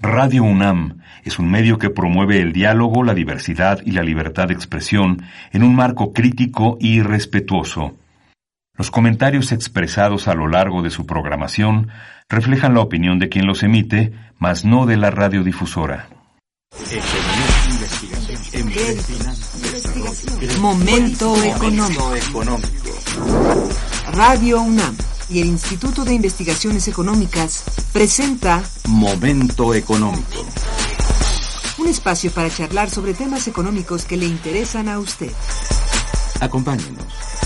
Radio UNAM es un medio que promueve el diálogo, la diversidad y la libertad de expresión en un marco crítico y respetuoso. Los comentarios expresados a lo largo de su programación reflejan la opinión de quien los emite, mas no de la radiodifusora. Momento económico. Radio UNAM y el Instituto de Investigaciones Económicas presenta Momento económico. Un espacio para charlar sobre temas económicos que le interesan a usted. Acompáñenos.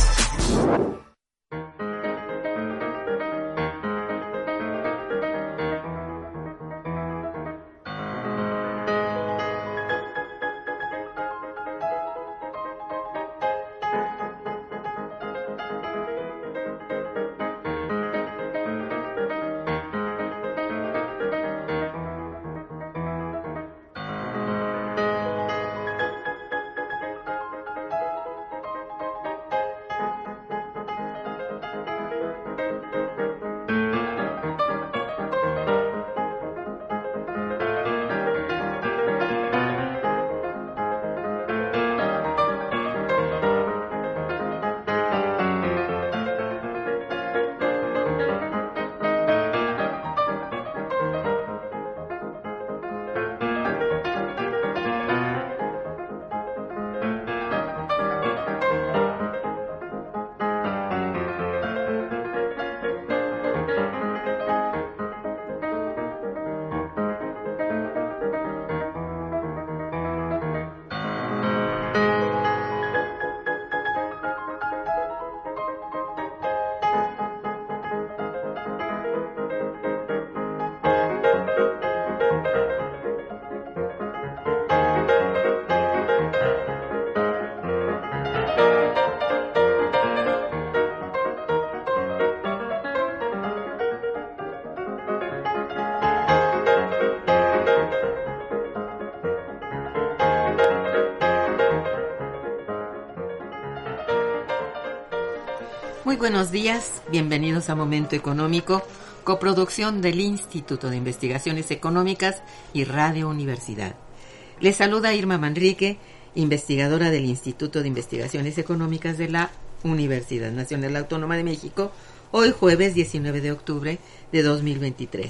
Muy buenos días, bienvenidos a Momento Económico, coproducción del Instituto de Investigaciones Económicas y Radio Universidad. Les saluda Irma Manrique, investigadora del Instituto de Investigaciones Económicas de la Universidad Nacional Autónoma de México, hoy jueves 19 de octubre de 2023.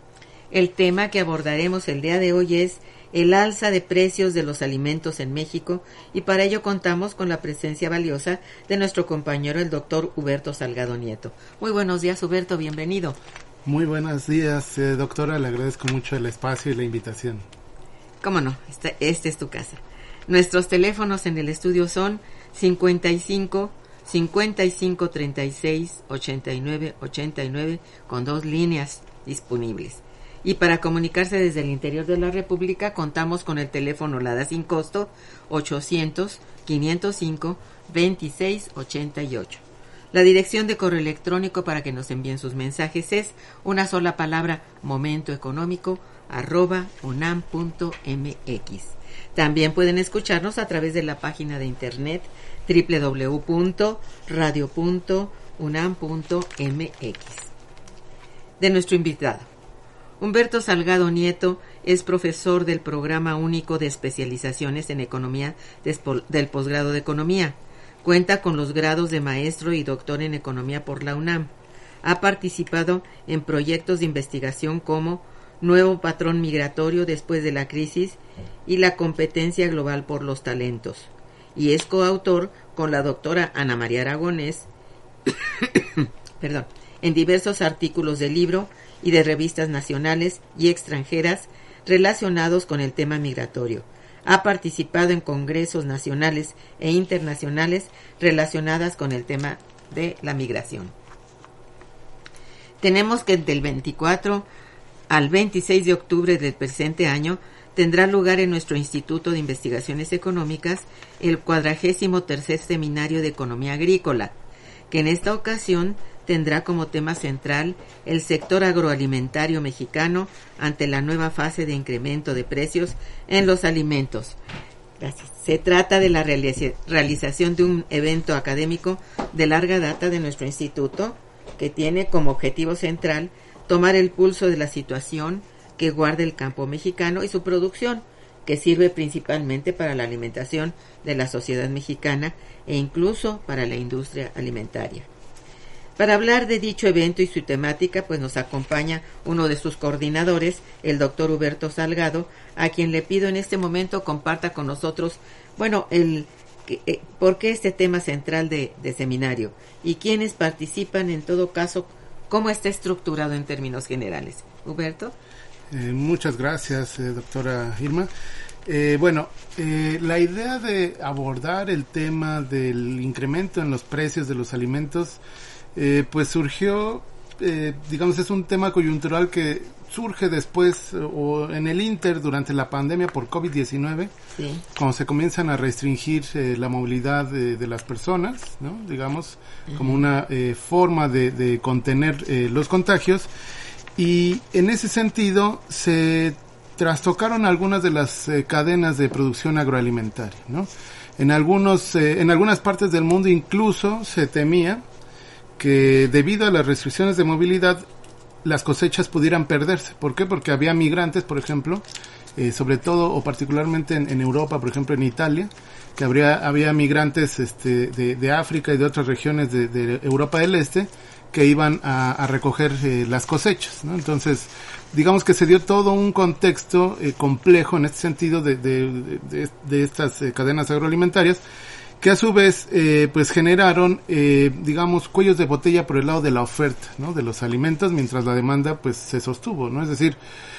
El tema que abordaremos el día de hoy es el alza de precios de los alimentos en México, y para ello contamos con la presencia valiosa de nuestro compañero el doctor Huberto Salgado Nieto. Muy buenos días, Huberto, bienvenido. Muy buenos días, doctora, le agradezco mucho el espacio y la invitación. Cómo no, esta es tu casa. Nuestros teléfonos en el estudio son 55 36 89 89 con 2 líneas disponibles. Y para comunicarse desde el interior de la República contamos con el teléfono LADA sin costo 800-505-2688. La dirección de correo electrónico para que nos envíen sus mensajes es una sola palabra, momentoeconómico@unam.mx. También pueden escucharnos a través de la página de internet www.radio.unam.mx. De nuestro invitado. Humberto Salgado Nieto es profesor del Programa Único de Especializaciones en Economía del Posgrado de Economía. Cuenta con los grados de maestro y doctor en Economía por la UNAM. Ha participado en proyectos de investigación como Nuevo Patrón Migratorio después de la crisis y la Competencia Global por los Talentos. Y es coautor con la doctora Ana María Aragonés en diversos artículos de libro y de revistas nacionales y extranjeras relacionados con el tema migratorio. Ha participado en congresos nacionales e internacionales relacionadas con el tema de la migración. Tenemos que del 24 al 26 de octubre del presente año tendrá lugar en nuestro Instituto de Investigaciones Económicas el 43º Seminario de Economía Agrícola, que en esta ocasión tendrá como tema central el sector agroalimentario mexicano ante la nueva fase de incremento de precios en los alimentos. Gracias. Se trata de la realización de un evento académico de larga data de nuestro instituto, que tiene como objetivo central tomar el pulso de la situación que guarda el campo mexicano y su producción, que sirve principalmente para la alimentación de la sociedad mexicana e incluso para la industria alimentaria. Para hablar de dicho evento y su temática, pues nos acompaña uno de sus coordinadores, el doctor Huberto Salgado, a quien le pido en este momento comparta con nosotros, por qué este tema central de seminario y quiénes participan, en todo caso, cómo está estructurado en términos generales. Huberto. Muchas gracias, doctora Irma. La idea de abordar el tema del incremento en los precios de los alimentos, pues surgió, es un tema coyuntural que surge después o en el ínter durante la pandemia por COVID-19, sí, cuando se comienzan a restringir la movilidad de las personas, ¿no? Digamos, como una forma de contener los contagios. Y en ese sentido se trastocaron algunas de las cadenas de producción agroalimentaria, ¿no? En algunas partes del mundo incluso se temía que debido a las restricciones de movilidad las cosechas pudieran perderse. ¿Por qué? Porque había migrantes, por ejemplo, sobre todo o particularmente en Europa, por ejemplo en Italia, que había migrantes de África y de otras regiones de Europa del Este que iban a recoger las cosechas, ¿no? Entonces, digamos que se dio todo un contexto complejo en este sentido de estas cadenas agroalimentarias, que a su vez pues generaron cuellos de botella por el lado de la oferta, ¿no? De los alimentos, mientras la demanda pues se sostuvo, ¿no? Es decir,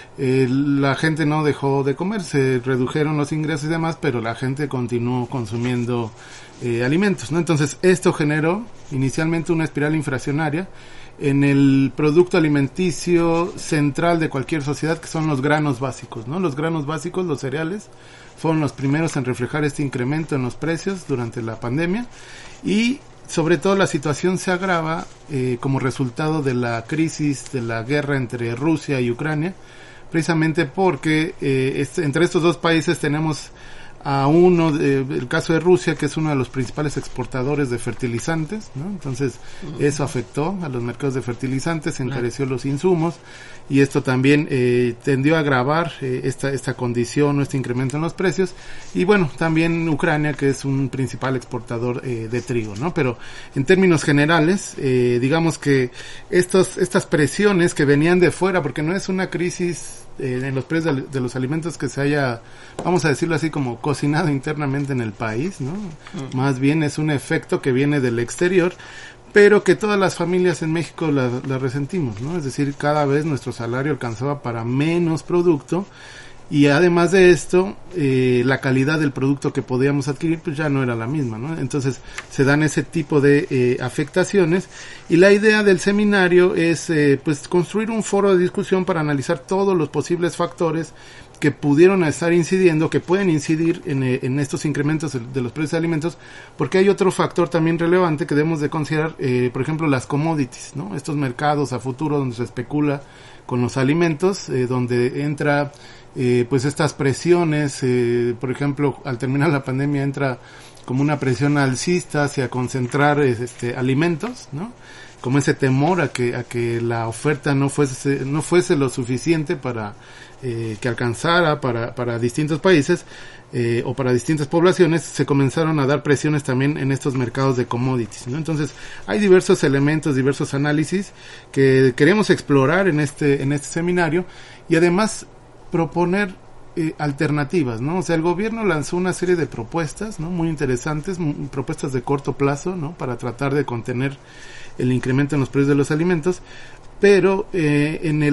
la gente no dejó de comer, se redujeron los ingresos y demás, pero la gente continuó consumiendo alimentos, ¿no? Entonces esto generó inicialmente una espiral inflacionaria en el producto alimenticio central de cualquier sociedad, que son los granos básicos, ¿no? Los granos básicos, los cereales, fueron los primeros en reflejar este incremento en los precios durante la pandemia, y sobre todo la situación se agrava como resultado de la crisis de la guerra entre Rusia y Ucrania, precisamente porque entre estos dos países tenemos a el caso de Rusia, que es uno de los principales exportadores de fertilizantes, ¿no? Entonces eso afectó a los mercados de fertilizantes, encareció los insumos, y esto también tendió a agravar esta condición o este incremento en los precios. Y bueno, también Ucrania, que es un principal exportador de trigo, ¿no? Pero en términos generales, digamos que estas presiones que venían de fuera, porque no es una crisis en los precios de los alimentos que se haya, vamos a decirlo así, como cocinado internamente en el país, ¿no? Más bien es un efecto que viene del exterior, pero que todas las familias en México la resentimos, ¿no? Es decir, cada vez nuestro salario alcanzaba para menos producto, y además de esto, la calidad del producto que podíamos adquirir pues ya no era la misma, ¿no? Entonces se dan ese tipo de afectaciones, y la idea del seminario es pues construir un foro de discusión para analizar todos los posibles factores que pudieron estar incidiendo, que pueden incidir en estos incrementos de los precios de alimentos, porque hay otro factor también relevante que debemos de considerar, por ejemplo, las commodities, ¿no? Estos mercados a futuro donde se especula con los alimentos, donde entra pues estas presiones, por ejemplo, al terminar la pandemia entra como una presión alcista hacia concentrar alimentos, ¿no? Como ese temor a que la oferta no fuese lo suficiente para que alcanzara para distintos países o para distintas poblaciones. Se comenzaron a dar presiones también en estos mercados de commodities, ¿no? Entonces hay diversos elementos, diversos análisis que queremos explorar en este seminario, y además proponer alternativas, ¿no? O sea, el gobierno lanzó una serie de propuestas, ¿no? Muy interesantes, propuestas de corto plazo, ¿no? Para tratar de contener el incremento en los precios de los alimentos, pero en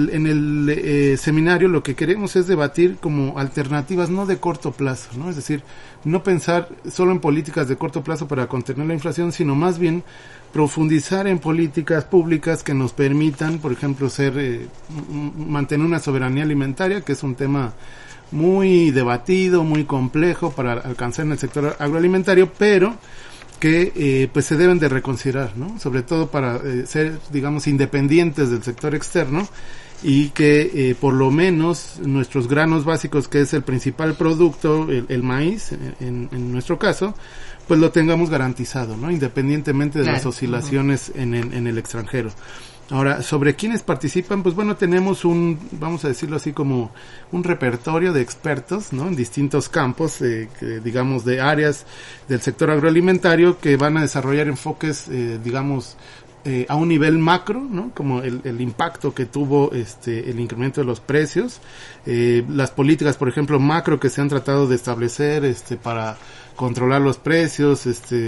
el seminario lo que queremos es debatir como alternativas no de corto plazo, ¿no? Es decir, no pensar solo en políticas de corto plazo para contener la inflación, sino más bien profundizar en políticas públicas que nos permitan, por ejemplo, mantener una soberanía alimentaria, que es un tema muy debatido, muy complejo para alcanzar en el sector agroalimentario, pero que pues se deben de reconsiderar, ¿no? Sobre todo para ser, digamos, independientes del sector externo, y que por lo menos nuestros granos básicos, que es el principal producto, el maíz, en nuestro caso, pues lo tengamos garantizado, ¿no? Independientemente de las oscilaciones en el extranjero. Ahora, sobre quiénes participan, pues bueno, tenemos vamos a decirlo así, como un repertorio de expertos, ¿no? En distintos campos, digamos, de áreas del sector agroalimentario que van a desarrollar enfoques, digamos, a un nivel macro, ¿no? Como el impacto que tuvo el incremento de los precios, las políticas, por ejemplo, macro que se han tratado de establecer para controlar los precios,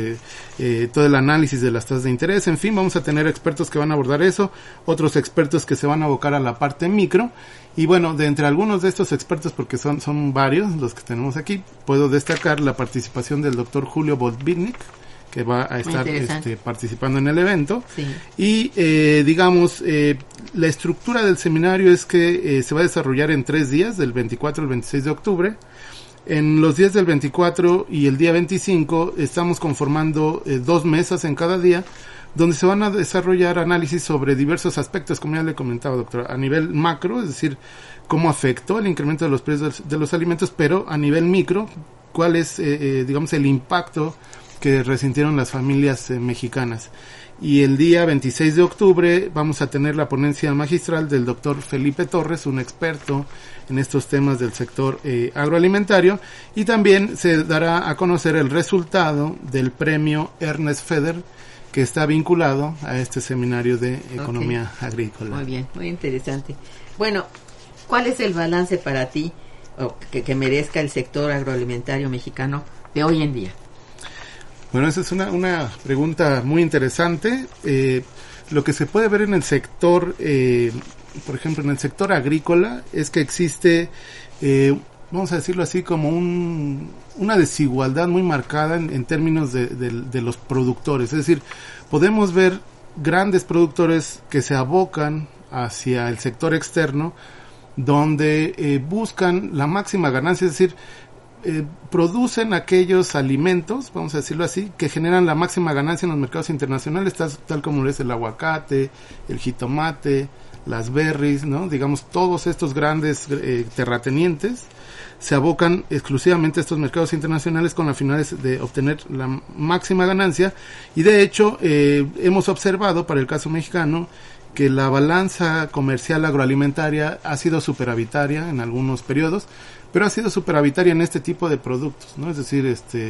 todo el análisis de las tasas de interés, en fin, vamos a tener expertos que van a abordar eso, otros expertos que se van a abocar a la parte micro, y bueno, de entre algunos de estos expertos, porque son varios los que tenemos aquí, puedo destacar la participación del doctor Julio Botvinnik, que va a estar participando en el evento. Sí. Y digamos, la estructura del seminario es que se va a desarrollar en 3 días, del 24 al 26 de octubre. En los días del 24 y el día 25 estamos conformando 2 mesas en cada día, donde se van a desarrollar análisis sobre diversos aspectos, como ya le comentaba, doctora, a nivel macro, es decir, cómo afectó el incremento de los precios de los alimentos, pero a nivel micro, cuál es, digamos, el impacto que resintieron las familias mexicanas. Y el día 26 de octubre vamos a tener la ponencia magistral del doctor Felipe Torres, un experto en estos temas del sector agroalimentario, y también se dará a conocer el resultado del premio Ernest Feder, que está vinculado a este seminario de economía agrícola. Muy bien, muy interesante. Bueno, ¿cuál es el balance para ti que merezca el sector agroalimentario mexicano de hoy en día? Bueno, esa es una pregunta muy interesante. Lo que se puede ver en el sector, por ejemplo, en el sector agrícola, es que existe, vamos a decirlo así, como una desigualdad muy marcada en términos de los productores. Es decir, podemos ver grandes productores que se abocan hacia el sector externo, donde buscan la máxima ganancia, es decir, producen aquellos alimentos, vamos a decirlo así, que generan la máxima ganancia en los mercados internacionales, tal como es el aguacate, el jitomate, las berries, ¿no? Digamos, todos estos grandes terratenientes se abocan exclusivamente a estos mercados internacionales con la finalidad de obtener la máxima ganancia, y de hecho hemos observado para el caso mexicano que la balanza comercial agroalimentaria ha sido superavitaria en algunos periodos, pero ha sido superavitaria en este tipo de productos, ¿no? Es decir,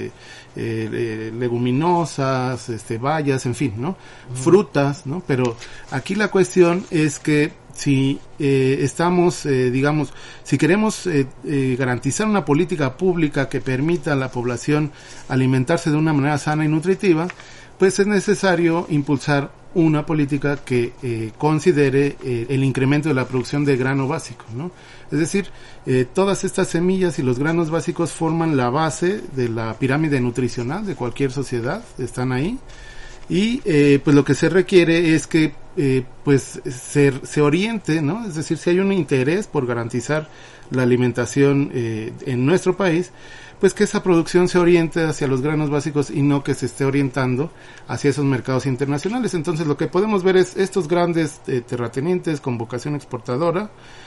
leguminosas, bayas, en fin, ¿no? Frutas, ¿no? Pero aquí la cuestión es que si estamos, digamos, si queremos garantizar una política pública que permita a la población alimentarse de una manera sana y nutritiva, pues es necesario impulsar una política que considere el incremento de la producción de grano básico, ¿no? Es decir, todas estas semillas y los granos básicos forman la base de la pirámide nutricional de cualquier sociedad, están ahí, y pues lo que se requiere es que pues se oriente, ¿no? Es decir, si hay un interés por garantizar la alimentación en nuestro país, pues que esa producción se oriente hacia los granos básicos y no que se esté orientando hacia esos mercados internacionales. Entonces lo que podemos ver es estos grandes terratenientes con vocación exportadora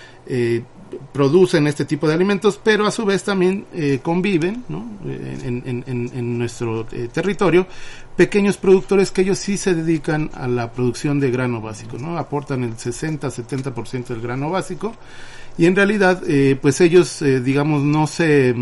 producen este tipo de alimentos, pero a su vez también conviven, ¿no? en nuestro territorio pequeños productores que ellos sí se dedican a la producción de grano básico, ¿no? Aportan el 60-70% del grano básico. Y en realidad, pues ellos, digamos, no se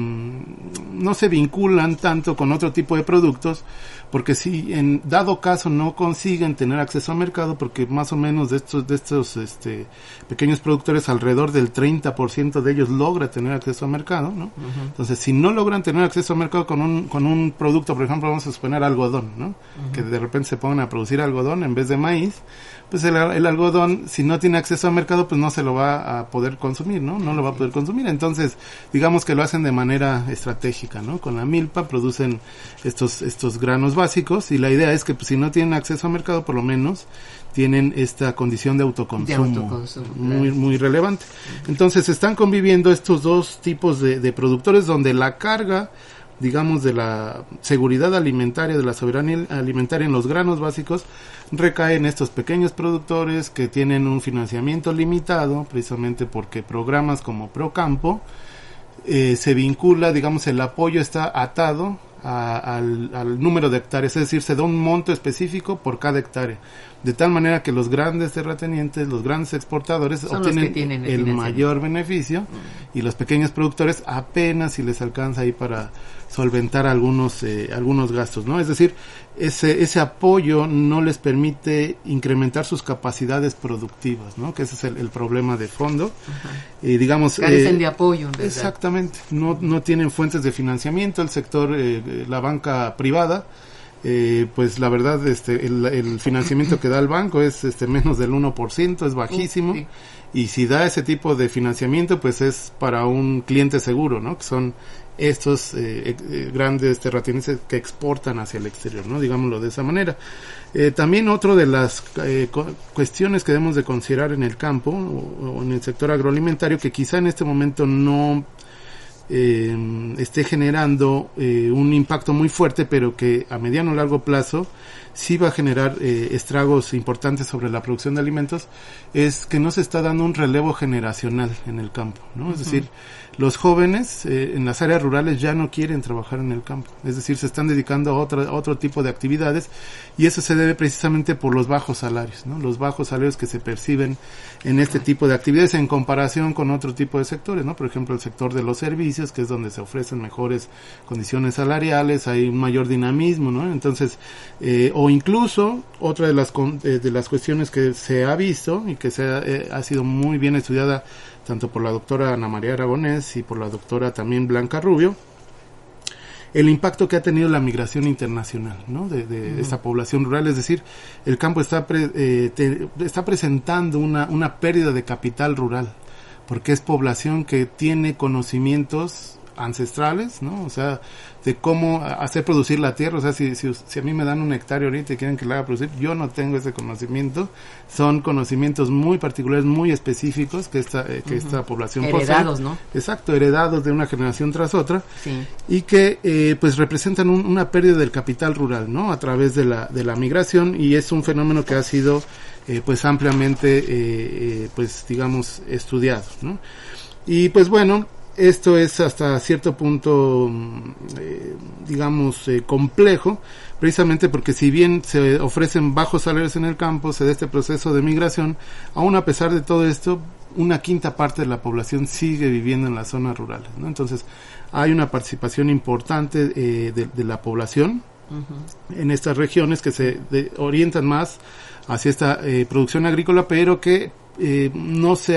vinculan tanto con otro tipo de productos, porque si en dado caso no consiguen tener acceso al mercado, porque más o menos de estos pequeños productores, alrededor del 30% de ellos logra tener acceso al mercado, ¿no? Uh-huh. Entonces, si no logran tener acceso al mercado con un producto, por ejemplo, vamos a suponer algodón, ¿no? Uh-huh. Que de repente se pongan a producir algodón en vez de maíz, pues el algodón, si no tiene acceso al mercado, pues no se lo va a poder consumir, ¿no? No lo va a poder consumir. Entonces, digamos que lo hacen de manera estratégica, ¿no? Con la milpa producen estos granos básicos, y la idea es que pues, si no tienen acceso al mercado, por lo menos tienen esta condición de autoconsumo, muy, muy relevante. Entonces, están conviviendo estos dos tipos de productores, donde la carga, digamos, de la seguridad alimentaria, de la soberanía alimentaria en los granos básicos, recae en estos pequeños productores que tienen un financiamiento limitado, precisamente porque programas como Procampo se vincula, digamos, el apoyo está atado al número de hectáreas, es decir, se da un monto específico por cada hectárea, de tal manera que los grandes terratenientes, los grandes exportadores son obtienen el mayor beneficio y los pequeños productores apenas si les alcanza ahí para solventar algunos gastos, ¿no? Es decir, ese apoyo no les permite incrementar sus capacidades productivas, ¿no? Que ese es el problema de fondo. Digamos, carecen de apoyo, en verdad. Exactamente, no tienen fuentes de financiamiento, el sector, la banca privada, pues la verdad, el financiamiento que da el banco es menos del 1%, es bajísimo. Sí. Y si da ese tipo de financiamiento, pues es para un cliente seguro, ¿no? Que son estos grandes terratenientes que exportan hacia el exterior, ¿no? Digámoslo de esa manera. También otro de las cuestiones que debemos de considerar en el campo o en el sector agroalimentario, que quizá en este momento no esté generando un impacto muy fuerte, pero que a mediano o largo plazo sí va a generar estragos importantes sobre la producción de alimentos, es que no se está dando un relevo generacional en el campo, ¿no? Es decir, los jóvenes en las áreas rurales ya no quieren trabajar en el campo, es decir, se están dedicando a otro tipo de actividades, y eso se debe precisamente por los bajos salarios, ¿no? Los bajos salarios que se perciben en este tipo de actividades en comparación con otro tipo de sectores, ¿no? Por ejemplo, el sector de los servicios, que es donde se ofrecen mejores condiciones salariales, hay un mayor dinamismo, ¿no? Entonces, o incluso otra de las cuestiones que se ha visto y que ha sido muy bien estudiada tanto por la doctora Ana María Aragonés y por la doctora también Blanca Rubio, el impacto que ha tenido la migración internacional, ¿no? de esta población rural, es decir, el campo está presentando una pérdida de capital rural, porque es población que tiene conocimientos ancestrales, ¿no? O sea, de cómo hacer producir la tierra. O sea, si a mí me dan un hectárea ahorita y quieren que la haga producir, yo no tengo ese conocimiento. Son conocimientos muy particulares, muy específicos que esta población heredados, posee. ¿no? Exacto, heredados de una generación tras otra. Sí. Y que pues representan una pérdida del capital rural, ¿no? A través de la migración, y es un fenómeno que ha sido pues ampliamente pues digamos estudiado, ¿no? Y pues bueno, esto es hasta cierto punto, digamos, complejo, precisamente porque si bien se ofrecen bajos salarios en el campo, se da este proceso de migración, aún a pesar de todo esto, una quinta parte de la población sigue viviendo en las zonas rurales, ¿no? Entonces, hay una participación importante de la población en estas regiones que se orientan más hacia esta producción agrícola, pero que no se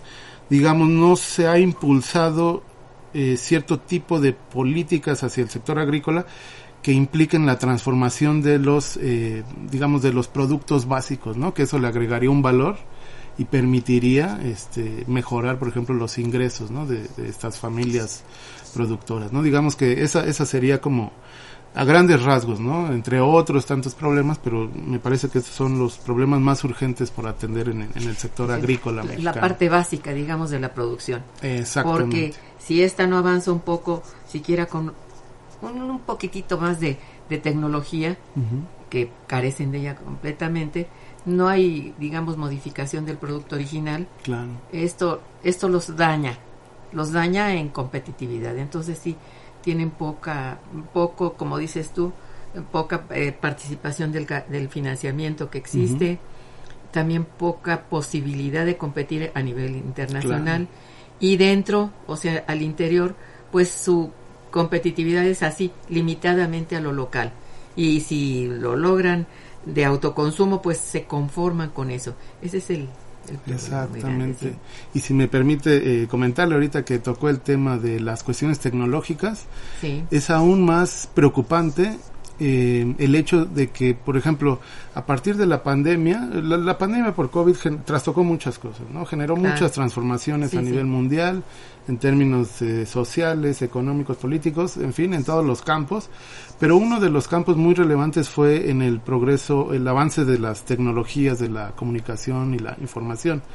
ha impulsado cierto tipo de políticas hacia el sector agrícola que impliquen la transformación de los productos básicos, ¿no? Que eso le agregaría un valor y permitiría mejorar, por ejemplo, los ingresos, ¿no? de estas familias productoras, ¿no? Digamos que esa sería como a grandes rasgos, ¿no? Entre otros tantos problemas, pero me parece que estos son los problemas más urgentes por atender en el sector agrícola mexicano. La parte básica, digamos, de la producción. Exactamente. Porque si esta no avanza un poco, siquiera con un poquitito más de tecnología, que carecen de ella completamente, no hay, digamos, modificación del producto original. Claro. Esto los daña en competitividad. Entonces sí, tienen poco, como dices tú, poca participación del financiamiento que existe, también poca posibilidad de competir a nivel internacional, y dentro, o sea, al interior, pues su competitividad es así, limitadamente a lo local, y si lo logran de autoconsumo, pues se conforman con eso. Ese es el exactamente. Sí. Y si me permite comentarle ahorita que tocó el tema de las cuestiones tecnológicas, sí, es aún más preocupante el hecho de que, por ejemplo, a partir de la pandemia, la pandemia por COVID trastocó muchas cosas, ¿no? Generó muchas transformaciones a nivel mundial, en términos sociales, económicos, políticos, en fin, en todos los campos, pero uno de los campos muy relevantes fue en el progreso, el avance de las tecnologías de la comunicación y la información.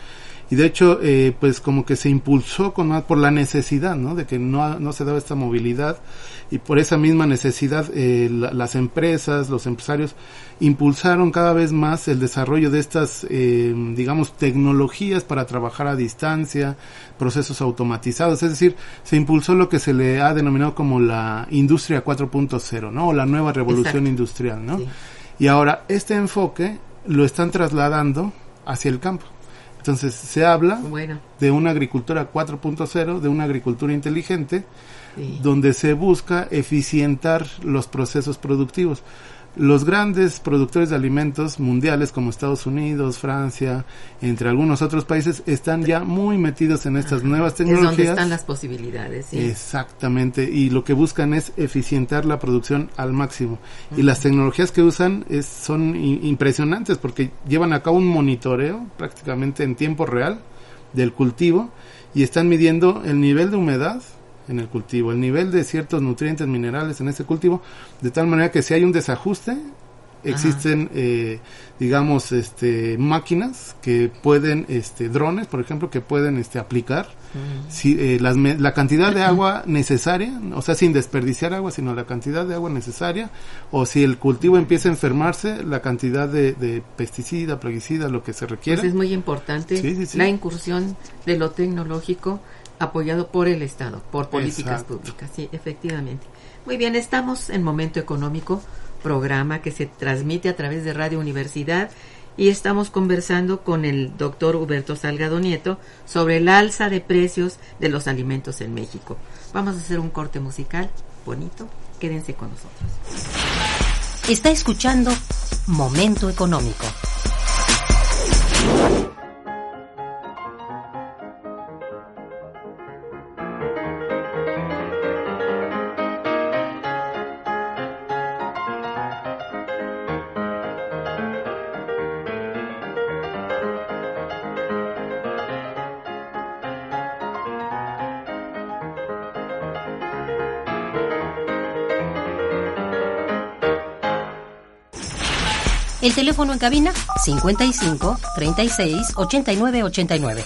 y de hecho pues como que se impulsó por la necesidad, ¿no? De que no se daba esta movilidad, y por esa misma necesidad las empresas, los empresarios impulsaron cada vez más el desarrollo de estas digamos tecnologías para trabajar a distancia, procesos automatizados, es decir, se impulsó lo que se le ha denominado como la industria 4.0, ¿no? O la nueva revolución industrial, ¿no? Sí. Y ahora este enfoque lo están trasladando hacia el campo. Entonces se habla de una agricultura 4.0, de una agricultura inteligente, donde se busca eficientar los procesos productivos. Los grandes productores de alimentos mundiales como Estados Unidos, Francia, entre algunos otros países, están ya muy metidos en estas nuevas tecnologías. Es donde están las posibilidades, sí. Exactamente, y lo que buscan es eficientar la producción al máximo. Y las tecnologías que usan son impresionantes, porque llevan a cabo un monitoreo prácticamente en tiempo real del cultivo, y están midiendo el nivel de humedad en el cultivo, el nivel de ciertos nutrientes minerales en ese cultivo, de tal manera que si hay un desajuste, existen digamos máquinas que pueden drones, por ejemplo, que pueden aplicar si la cantidad de agua necesaria, o sea, sin desperdiciar agua, sino la cantidad de agua necesaria, o si el cultivo empieza a enfermarse, la cantidad de pesticida, plaguicida, lo que se requiera. Pues es muy importante la incursión de lo tecnológico apoyado por el Estado, por políticas públicas, sí, efectivamente. Muy bien, estamos en Momento Económico, programa que se transmite a través de Radio Universidad, y estamos conversando con el doctor Huberto Salgado Nieto sobre el alza de precios de los alimentos en México. Vamos a hacer un corte musical bonito, quédense con nosotros. Está escuchando Momento Económico. El teléfono en cabina 55 36 89 89.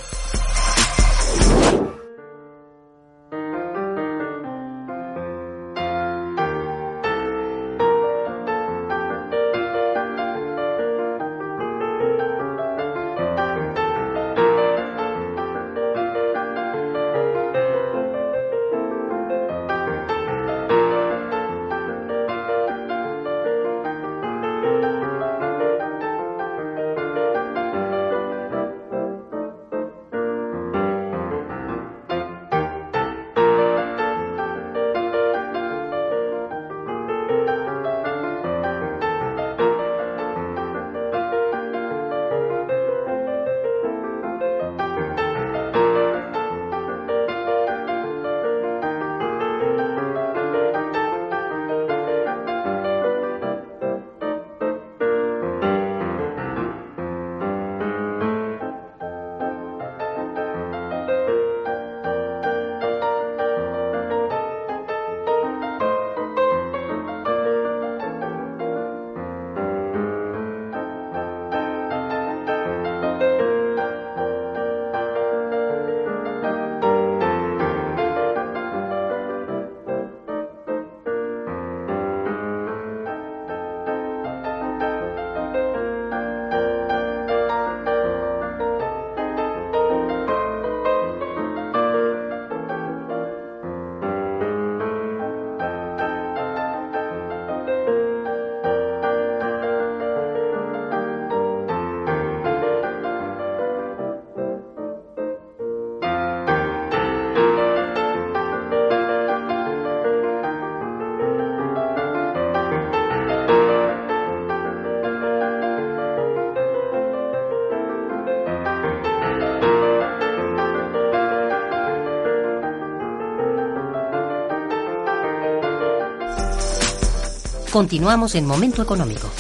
Continuamos en Momento Económico.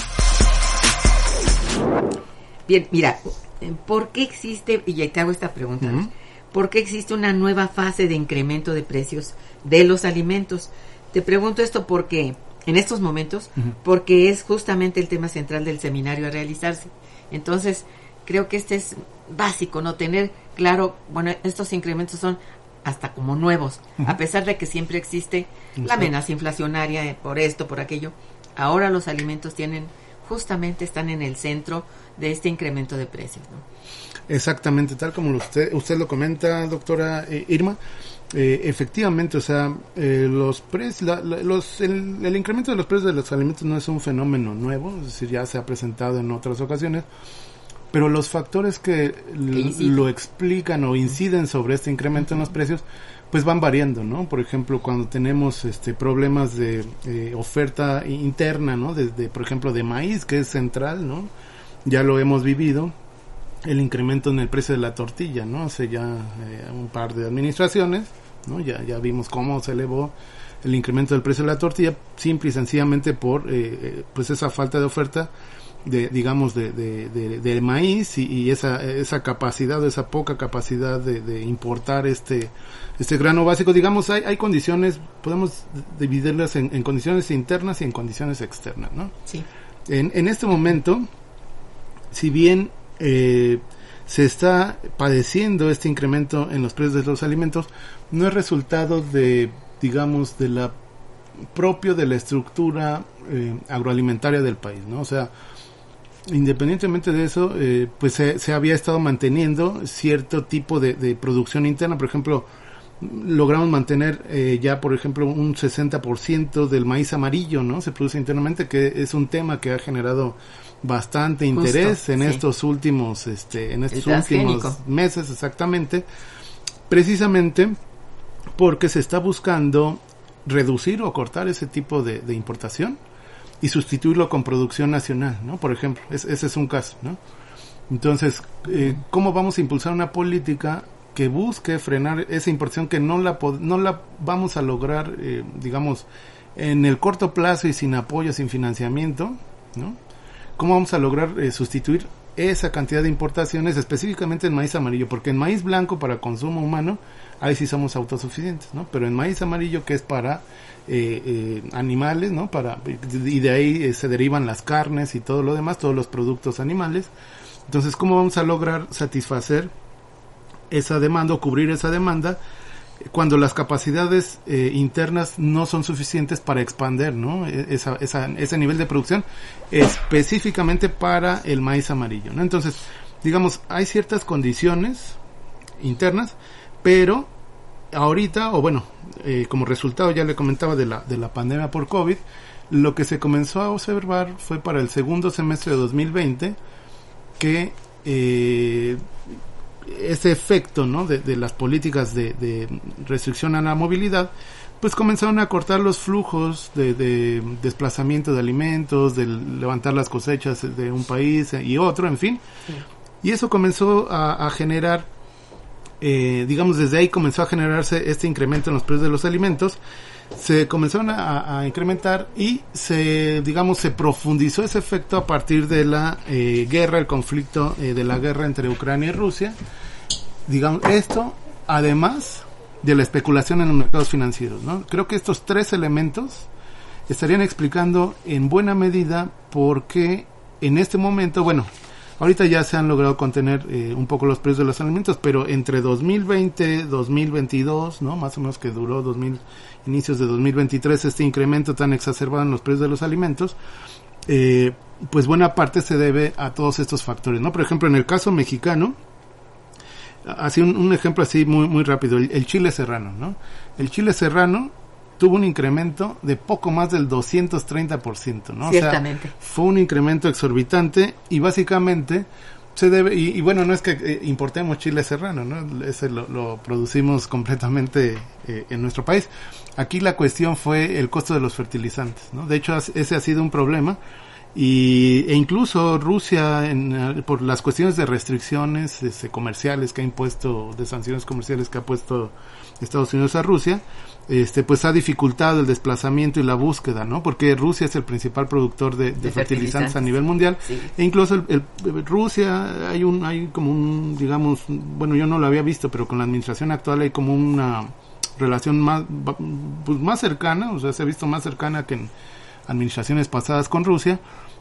Bien, mira, ¿por qué existe, y te hago esta pregunta, ¿por qué existe una nueva fase de incremento de precios de los alimentos? Te pregunto esto porque, en estos momentos, porque es justamente el tema central del seminario a realizarse. Entonces, creo que este es básico, ¿no? Tener claro, bueno, estos incrementos son hasta como nuevos, a pesar de que siempre existe la amenaza inflacionaria por esto, por aquello. Ahora los alimentos justamente están en el centro de este incremento de precios, ¿no? Exactamente, tal como usted lo comenta, doctora Irma. Efectivamente, o sea, los precios, el incremento de los precios de los alimentos no es un fenómeno nuevo, es decir, ya se ha presentado en otras ocasiones, pero los factores que lo explican o inciden sobre este incremento en los precios, pues van variando, ¿no? Por ejemplo, cuando tenemos problemas de oferta interna, ¿no? Por ejemplo, de maíz, que es central, ¿no? Ya lo hemos vivido. El incremento en el precio de la tortilla, ¿no? Hace ya un par de administraciones, ¿no? Ya vimos cómo se elevó el incremento del precio de la tortilla, simple y sencillamente por pues esa falta de oferta de maíz y esa capacidad, esa poca capacidad de importar este grano básico. Digamos, hay condiciones, podemos dividirlas en condiciones internas y en condiciones externas, ¿no? Sí. En este momento, si bien se está padeciendo este incremento en los precios de los alimentos, no es resultado propio de la estructura agroalimentaria del país, ¿no? O sea, independientemente de eso, pues se había estado manteniendo cierto tipo de producción interna. Por ejemplo, logramos mantener ya, por ejemplo, un 60% del maíz amarillo, ¿no? Se produce internamente, que es un tema que ha generado bastante interés en estos últimos meses, exactamente, precisamente porque se está buscando reducir o cortar ese tipo de importación y sustituirlo con producción nacional, ¿no? Por ejemplo, ese es un caso, ¿no? Entonces, ¿cómo vamos a impulsar una política que busque frenar esa importación que no la vamos a lograr, digamos, en el corto plazo y sin apoyo, sin financiamiento, ¿no? ¿Cómo vamos a lograr sustituir esa cantidad de importaciones, específicamente en maíz amarillo? Porque en maíz blanco para consumo humano, ahí sí somos autosuficientes, ¿no? Pero en maíz amarillo, que es para animales, ¿no? Y de ahí se derivan las carnes y todo lo demás, todos los productos animales. Entonces, ¿cómo vamos a lograr satisfacer esa demanda o cubrir esa demanda cuando las capacidades internas no son suficientes para expandir, ¿no? Ese nivel de producción específicamente para el maíz amarillo, ¿no? Entonces, digamos, hay ciertas condiciones internas, pero ahorita, como resultado, ya le comentaba, de la pandemia por COVID, lo que se comenzó a observar fue para el segundo semestre de 2020 que ese efecto, ¿no? de las políticas de restricción a la movilidad, pues comenzaron a cortar los flujos de desplazamiento de alimentos, de levantar las cosechas de un país y otro, en fin. Sí. Y eso comenzó a generar, desde ahí comenzó a generarse este incremento en los precios de los alimentos. Se comenzaron a incrementar y se profundizó ese efecto a partir de la el conflicto de la guerra entre Ucrania y Rusia. Esto, además de la especulación en los mercados financieros, ¿no? Creo que estos tres elementos estarían explicando en buena medida por qué en este momento, ahorita ya se han logrado contener un poco los precios de los alimentos, pero entre 2020, 2022, ¿no? Más o menos que duró inicios de 2023 este incremento tan exacerbado en los precios de los alimentos, pues buena parte se debe a todos estos factores, ¿no? Por ejemplo, en el caso mexicano, así un ejemplo así muy rápido, el chile serrano, ¿no? El chile serrano tuvo un incremento de poco más del 230%, ¿no? Ciertamente. O sea, fue un incremento exorbitante y básicamente se debe, y no es que importemos chile serrano, ¿no? Ese lo producimos completamente en nuestro país. Aquí la cuestión fue el costo de los fertilizantes, ¿no? De hecho, ese ha sido un problema e incluso Rusia, por las cuestiones de restricciones comerciales que ha impuesto, de sanciones comerciales que ha puesto Estados Unidos a Rusia, pues ha dificultado el desplazamiento y la búsqueda, ¿no? Porque Rusia es el principal productor de fertilizantes a nivel mundial. Sí. E incluso Rusia hay como un, digamos, yo no lo había visto, pero con la administración actual hay como una relación más cercana, o sea, se ha visto más cercana que en administraciones pasadas con Rusia,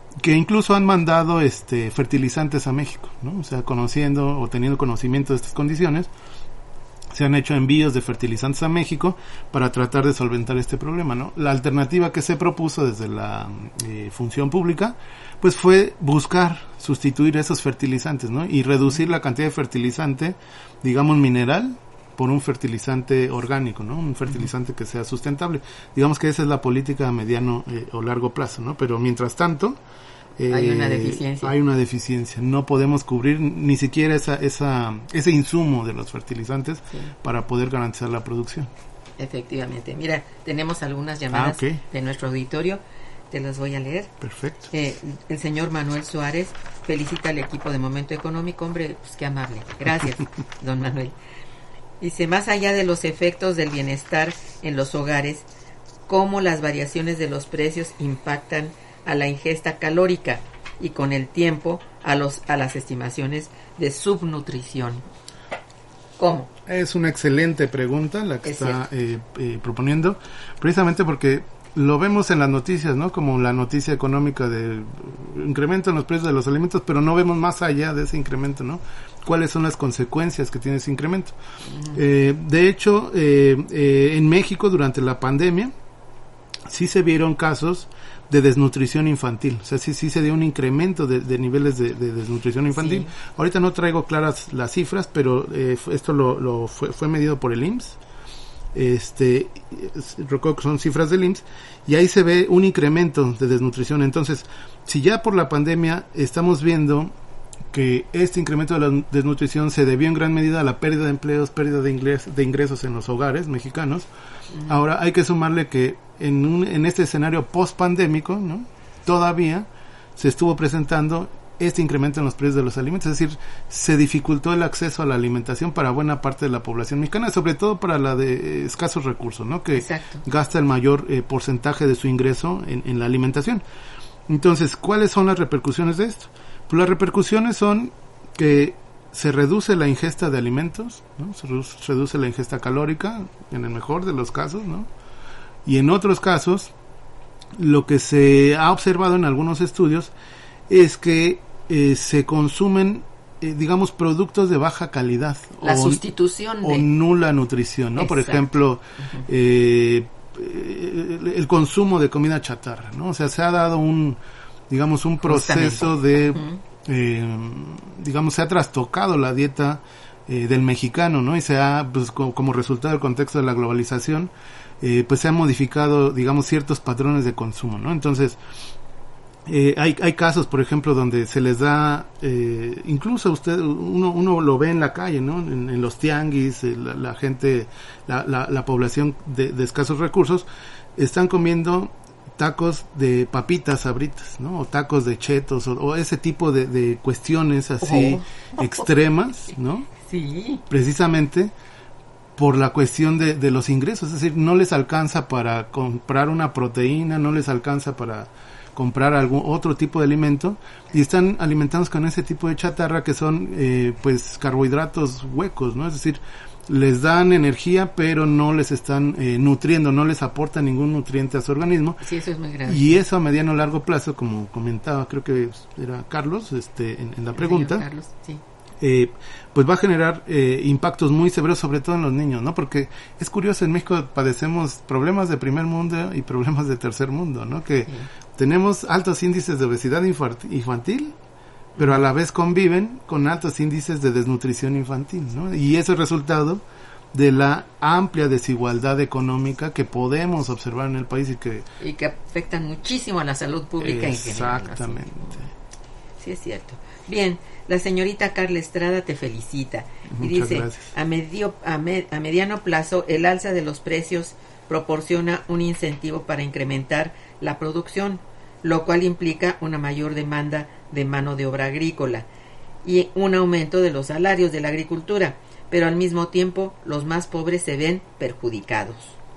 que incluso han mandado fertilizantes a México, ¿no? O sea, conociendo o teniendo conocimiento de estas condiciones, se han hecho envíos de fertilizantes a México para tratar de solventar este problema, ¿no? La alternativa que se propuso desde la función pública, pues fue buscar sustituir esos fertilizantes, ¿no? Y reducir la cantidad de fertilizante, digamos, mineral, por un fertilizante orgánico, ¿no? Un fertilizante que sea sustentable. Digamos que esa es la política a mediano o largo plazo, ¿no? Pero mientras tanto, hay una deficiencia. Hay una deficiencia. No podemos cubrir ni siquiera ese insumo de los fertilizantes para poder garantizar la producción. Efectivamente. Mira, tenemos algunas llamadas de nuestro auditorio. Te las voy a leer. Perfecto. El señor Manuel Suárez felicita al equipo de Momento Económico. Hombre, pues qué amable. Gracias, don Manuel. Dice, más allá de los efectos del bienestar en los hogares, cómo las variaciones de los precios impactan a la ingesta calórica y con el tiempo a las estimaciones de subnutrición. ¿Cómo? Es una excelente pregunta la que está proponiendo, precisamente porque lo vemos en las noticias, ¿no? Como la noticia económica del incremento en los precios de los alimentos, pero no vemos más allá de ese incremento, ¿no? ¿Cuáles son las consecuencias que tiene ese incremento? De hecho, en México durante la pandemia sí se vieron casos de desnutrición infantil, o sea, sí se dio un incremento de niveles de desnutrición infantil. Sí. Ahorita no traigo claras las cifras, pero esto fue medido por el IMSS. Recuerdo que son cifras del IMSS, y ahí se ve un incremento de desnutrición. Entonces, si ya por la pandemia estamos viendo que este incremento de la desnutrición se debió en gran medida a la pérdida de empleos, pérdida de ingresos en los hogares mexicanos, ahora hay que sumarle que en este escenario post-pandémico, ¿no?, todavía se estuvo presentando este incremento en los precios de los alimentos, es decir, se dificultó el acceso a la alimentación para buena parte de la población mexicana, sobre todo para la de escasos recursos, ¿no?, que gasta el mayor porcentaje de su ingreso en la alimentación. Entonces, ¿cuáles son las repercusiones de esto? Pues las repercusiones son que se reduce la ingesta de alimentos, ¿no?, se reduce la ingesta calórica, en el mejor de los casos, ¿no?, y en otros casos, lo que se ha observado en algunos estudios es que se consumen, digamos, productos de baja calidad. La sustitución o nula nutrición, ¿no? Exacto. Por ejemplo, el consumo de comida chatarra, ¿no? O sea, se ha dado un proceso de, digamos, se ha trastocado la dieta del mexicano, ¿no? Y se ha, pues, como resultado del contexto de la globalización, pues se han modificado, digamos, ciertos patrones de consumo, ¿no? Entonces, hay casos, por ejemplo, donde se les da, incluso uno lo ve en la calle, ¿no? En los tianguis, la gente, la población de escasos recursos, están comiendo tacos de papitas sabritas, ¿no? O tacos de chetos, o ese tipo de cuestiones así extremas, ¿no? Sí. Precisamente por la cuestión de los ingresos, es decir, no les alcanza para comprar una proteína, no les alcanza para comprar algún otro tipo de alimento, y están alimentados con ese tipo de chatarra que son pues carbohidratos huecos, ¿no? Es decir, les dan energía, pero no les están nutriendo, no les aporta ningún nutriente a su organismo. Sí, eso es muy grave. Y eso a mediano o largo plazo, como comentaba, creo que era Carlos, en la pregunta, Carlos, sí. Pues va a generar impactos muy severos, sobre todo en los niños, ¿no? Porque es curioso, en México padecemos problemas de primer mundo y problemas de tercer mundo, ¿no? Que tenemos altos índices de obesidad infantil, pero a la vez conviven con altos índices de desnutrición infantil, ¿no? Y eso es resultado de la amplia desigualdad económica que podemos observar en el país y que afectan muchísimo a la salud pública en general. Exactamente. Sí, es cierto. Bien, la señorita Carla Estrada te felicita y Muchas dice, gracias. a mediano plazo el alza de los precios proporciona un incentivo para incrementar la producción, lo cual implica una mayor demanda de mano de obra agrícola y un aumento de los salarios de la agricultura, pero al mismo tiempo los más pobres se ven perjudicados.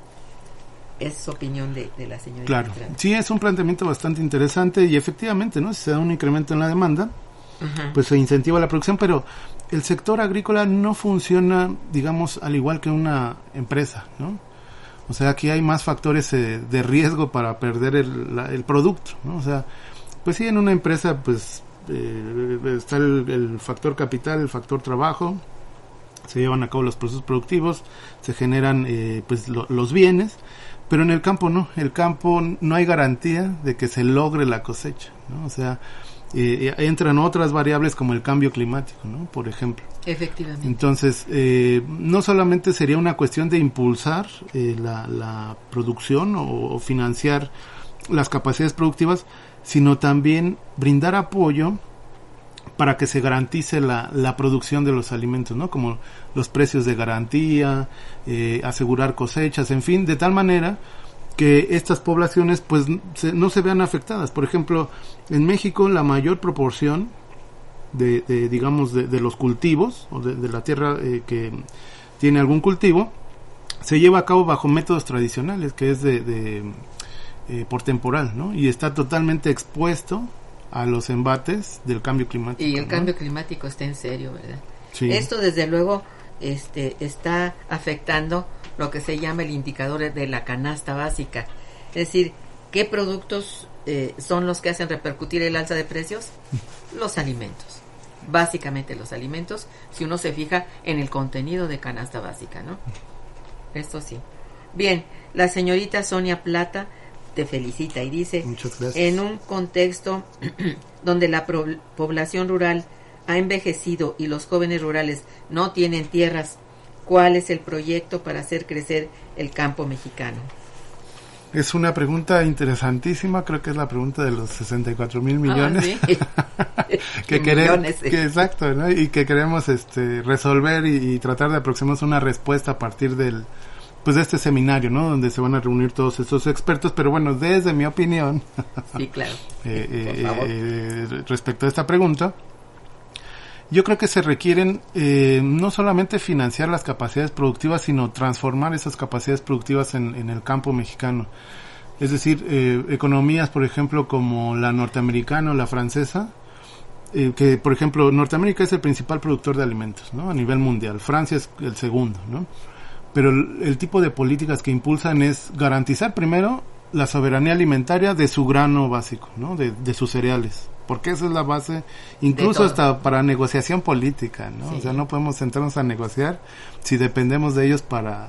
Es opinión de la señorita Claro, Estrada. Sí, es un planteamiento bastante interesante y efectivamente, ¿no? Si se da un incremento en la demanda, pues se incentiva la producción, pero el sector agrícola no funciona, digamos, al igual que una empresa, ¿no? O sea, aquí hay más factores de riesgo para perder el producto, ¿no? O sea, Pues sí, en una empresa pues está el factor capital, el factor trabajo, se llevan a cabo los procesos productivos, se generan pues los bienes, pero en el campo no, el campo no hay garantía de que se logre la cosecha, ¿no? O sea, entran otras variables como el cambio climático, ¿no? Por ejemplo. Efectivamente. Entonces, no solamente sería una cuestión de impulsar la producción o financiar las capacidades productivas, sino también brindar apoyo para que se garantice la producción de los alimentos, ¿no? Como los precios de garantía, asegurar cosechas, en fin, de tal manera que estas poblaciones pues no se vean afectadas. Por ejemplo, en México la mayor proporción de los cultivos o de la tierra que tiene algún cultivo se lleva a cabo bajo métodos tradicionales, que es por temporal, ¿no? Y está totalmente expuesto a los embates del cambio climático. Y el ¿no? cambio climático está en serio, ¿verdad? Sí. Esto desde luego está afectando lo que se llama el indicador de la canasta básica. Es decir, ¿qué productos son los que hacen repercutir el alza de precios? Los alimentos. Básicamente los alimentos, si uno se fija en el contenido de canasta básica, ¿no? Esto sí. Bien, la señorita Sonia Plata te felicita y dice, muchas gracias. En un contexto donde la población rural ha envejecido y los jóvenes rurales no tienen tierras, ¿cuál es el proyecto para hacer crecer el campo mexicano? Es una pregunta interesantísima, creo que es la pregunta de los 64,000 millones. ¿Sí? que queremos, exacto, ¿no? Y que queremos resolver y tratar de aproximarnos una respuesta a partir de este seminario, ¿no? Donde se van a reunir todos estos expertos, pero bueno, desde mi opinión, sí, claro. Por favor. Respecto a esta pregunta, yo creo que se requieren no solamente financiar las capacidades productivas, sino transformar esas capacidades productivas en el campo mexicano. Es decir, economías, por ejemplo, como la norteamericana o la francesa, que, por ejemplo, Norteamérica es el principal productor de alimentos, ¿no? A nivel mundial. Francia es el segundo, ¿no? Pero el tipo de políticas que impulsan es garantizar primero la soberanía alimentaria de su grano básico, ¿no? De sus cereales, porque esa es la base, incluso hasta para negociación política, ¿no? Sí. O sea, no podemos sentarnos a negociar si dependemos de ellos para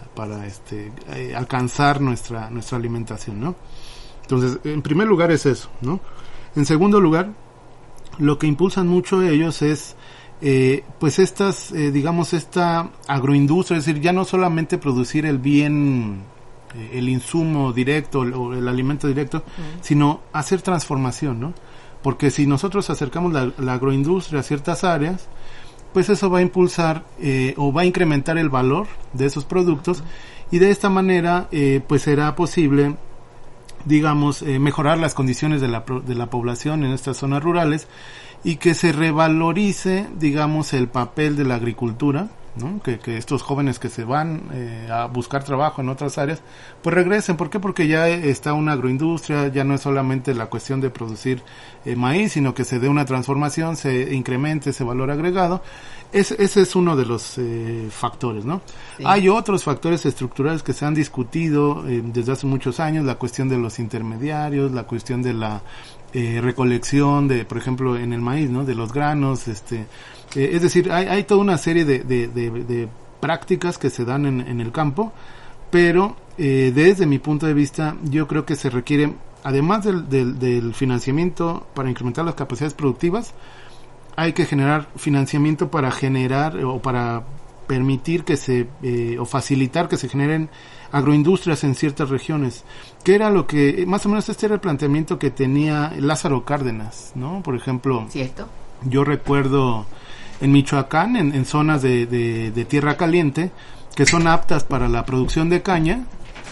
alcanzar nuestra alimentación, ¿no? Entonces, en primer lugar es eso, ¿no? En segundo lugar, lo que impulsan mucho ellos es pues esta agroindustria, es decir, ya no solamente producir el bien, el insumo directo o el alimento directo, sino hacer transformación, ¿no? Porque si nosotros acercamos la agroindustria a ciertas áreas, pues eso va a impulsar o va a incrementar el valor de esos productos, y de esta manera pues será posible, digamos, mejorar las condiciones de la población en estas zonas rurales, y que se revalorice, digamos, el papel de la agricultura, ¿no? Que estos jóvenes que se van a buscar trabajo en otras áreas, pues regresen. ¿Por qué? Porque ya está una agroindustria, ya no es solamente la cuestión de producir maíz, sino que se dé una transformación, se incremente ese valor agregado. Ese es uno de los factores, ¿no? Sí. Hay otros factores estructurales que se han discutido desde hace muchos años, la cuestión de los intermediarios, la cuestión de la recolección por ejemplo, en el maíz, ¿no? De los granos, es decir, hay toda una serie de prácticas que se dan en el campo, pero desde mi punto de vista, yo creo que se requiere, además del financiamiento para incrementar las capacidades productivas, hay que generar financiamiento para generar o para permitir o facilitar que se generen agroindustrias en ciertas regiones, que era lo que, más o menos este era el planteamiento que tenía Lázaro Cárdenas, ¿no? Por ejemplo, ¿cierto? Yo recuerdo en Michoacán, en zonas de tierra caliente, que son aptas para la producción de caña,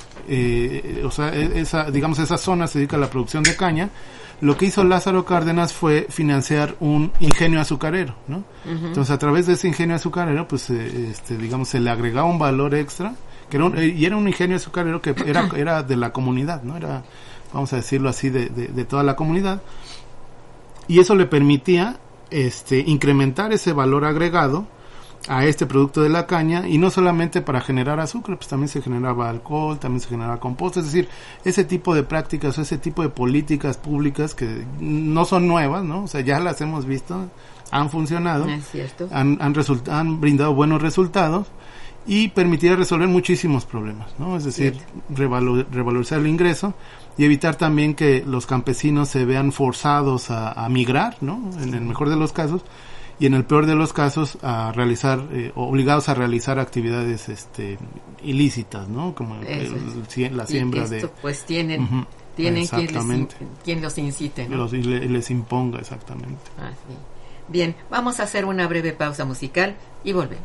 o sea, esas zonas se dedican a la producción de caña. Lo que hizo Lázaro Cárdenas fue financiar un ingenio azucarero, ¿no? Uh-huh. Entonces, a través de ese ingenio azucarero, pues, digamos, se le agregaba un valor extra, y era un ingenio azucarero que era de la comunidad, ¿no? Era, vamos a decirlo así, de toda la comunidad, y eso le permitía, incrementar ese valor agregado a este producto de la caña, y no solamente para generar azúcar, pues también se generaba alcohol, también se generaba composta. Es decir, ese tipo de prácticas o ese tipo de políticas públicas que no son nuevas, ¿no? O sea, ya las hemos visto, han funcionado, Es cierto. han brindado buenos resultados y permitirá resolver muchísimos problemas, ¿no? Es decir, revalorizar el ingreso y evitar también que los campesinos se vean forzados a migrar, ¿no? En el mejor de los casos, y en el peor de los casos a realizar, obligados a realizar actividades ilícitas, ¿no? Como la siembra esto, de... pues tienen quien los incite, ¿no? Les imponga, exactamente. Así. Bien, vamos a hacer una breve pausa musical y volvemos.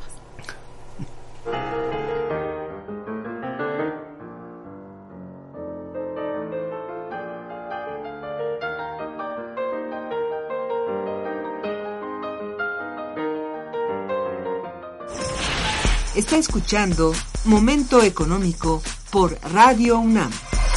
Está escuchando Momento Económico por Radio UNAM.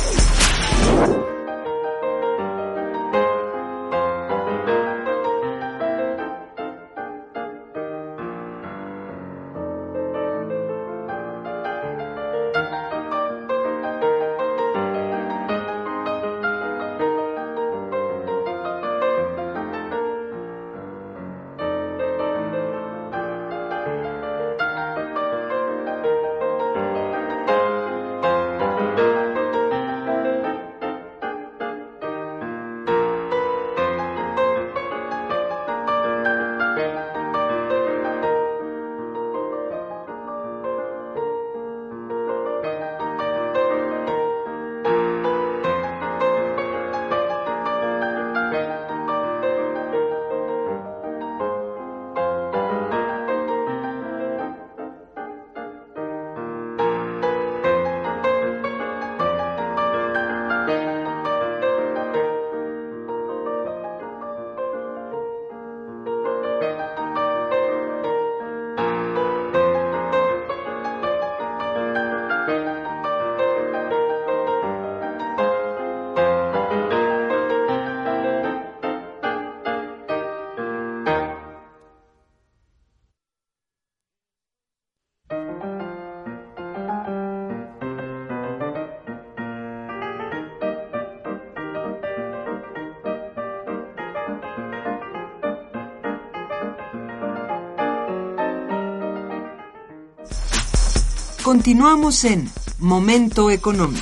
Continuamos en Momento Económico.